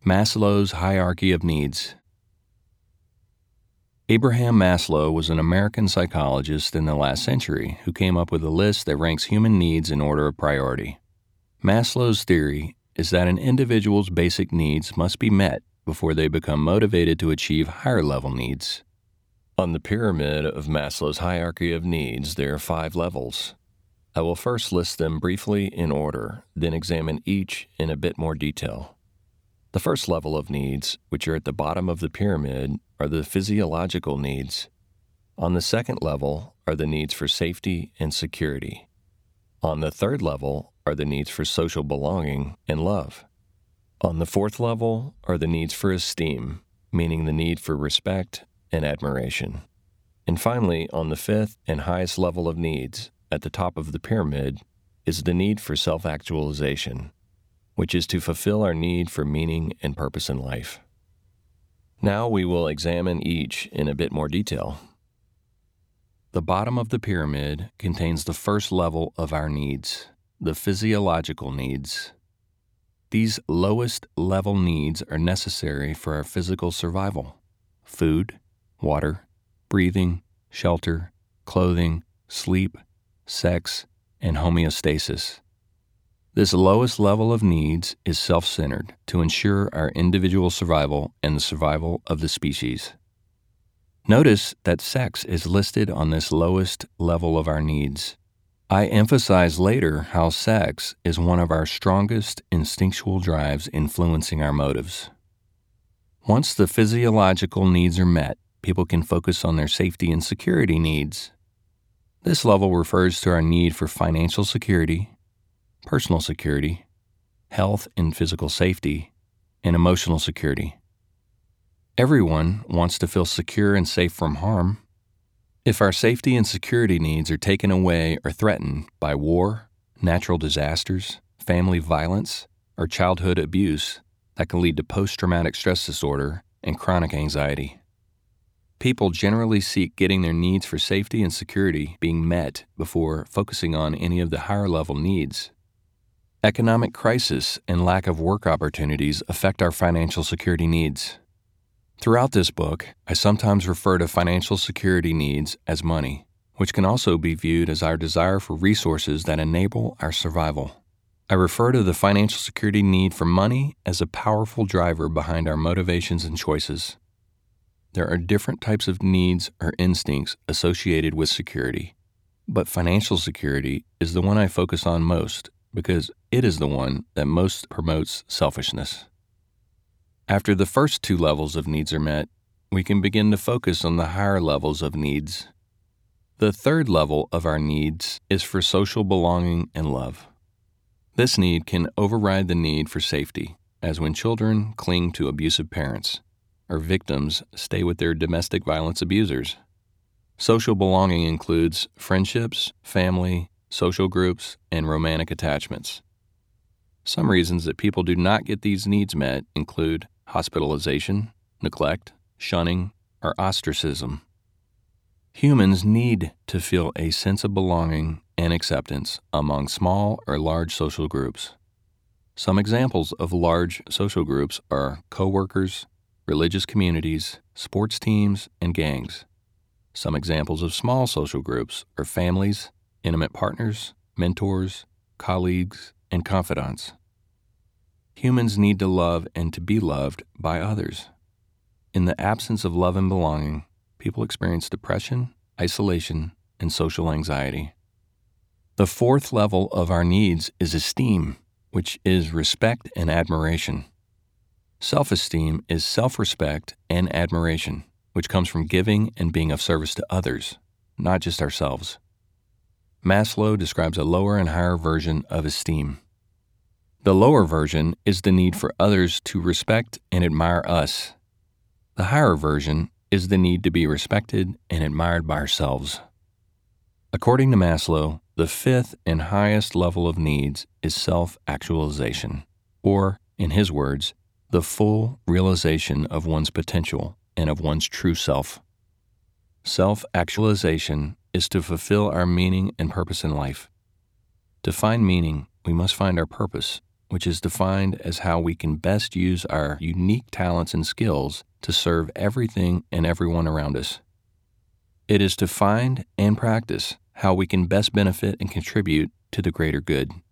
Maslow's hierarchy of needs. Abraham Maslow was an American psychologist in the last century who came up with a list that ranks human needs in order of priority. Maslow's theory is that an individual's basic needs must be met before they become motivated to achieve higher-level needs. On the pyramid of Maslow's hierarchy of needs, there are 5 levels. I will first list them briefly in order, then examine each in a bit more detail. The first level of needs, which are at the bottom of the pyramid, are the physiological needs. On the second level are the needs for safety and security. On the third level are the needs for social belonging and love. On the fourth level are the needs for esteem, meaning the need for respect and admiration. And finally, on the fifth and highest level of needs, at the top of the pyramid, is the need for self-actualization, which is to fulfill our need for meaning and purpose in life. Now we will examine each in a bit more detail. The bottom of the pyramid contains the first level of our needs, the physiological needs. These lowest level needs are necessary for our physical survival: food, water, breathing, shelter, clothing, sleep, sex, and homeostasis. This lowest level of needs is self-centered to ensure our individual survival and the survival of the species. Notice that sex is listed on this lowest level of our needs. I emphasize later how sex is one of our strongest instinctual drives influencing our motives. Once the physiological needs are met, people can focus on their safety and security needs. This level refers to our need for financial security, personal security, health and physical safety, and emotional security. Everyone wants to feel secure and safe from harm. If our safety and security needs are taken away or threatened by war, natural disasters, family violence, or childhood abuse, that can lead to post-traumatic stress disorder and chronic anxiety. People generally seek getting their needs for safety and security being met before focusing on any of the higher-level needs. Economic crisis and lack of work opportunities affect our financial security needs. Throughout this book, I sometimes refer to financial security needs as money, which can also be viewed as our desire for resources that enable our survival. I refer to the financial security need for money as a powerful driver behind our motivations and choices. There are different types of needs or instincts associated with security, but financial security is the one I focus on most because it is the one that most promotes selfishness. After the first 2 levels of needs are met, we can begin to focus on the higher levels of needs. The third level of our needs is for social belonging and love. This need can override the need for safety, as when children cling to abusive parents, or victims stay with their domestic violence abusers. Social belonging includes friendships, family, social groups, and romantic attachments. Some reasons that people do not get these needs met include hospitalization, neglect, shunning, or ostracism. Humans need to feel a sense of belonging and acceptance among small or large social groups. Some examples of large social groups are coworkers, religious communities, sports teams, and gangs. Some examples of small social groups are families, intimate partners, mentors, colleagues, and confidants. Humans need to love and to be loved by others. In the absence of love and belonging, people experience depression, isolation, and social anxiety. The fourth level of our needs is esteem, which is respect and admiration. Self-esteem is self-respect and admiration, which comes from giving and being of service to others, not just ourselves. Maslow describes a lower and higher version of esteem. The lower version is the need for others to respect and admire us. The higher version is the need to be respected and admired by ourselves. According to Maslow, the fifth and highest level of needs is self-actualization, or, in his words, the full realization of one's potential and of one's true self. Self-actualization is to fulfill our meaning and purpose in life. To find meaning, we must find our purpose, which is defined as how we can best use our unique talents and skills to serve everything and everyone around us. It is to find and practice how we can best benefit and contribute to the greater good.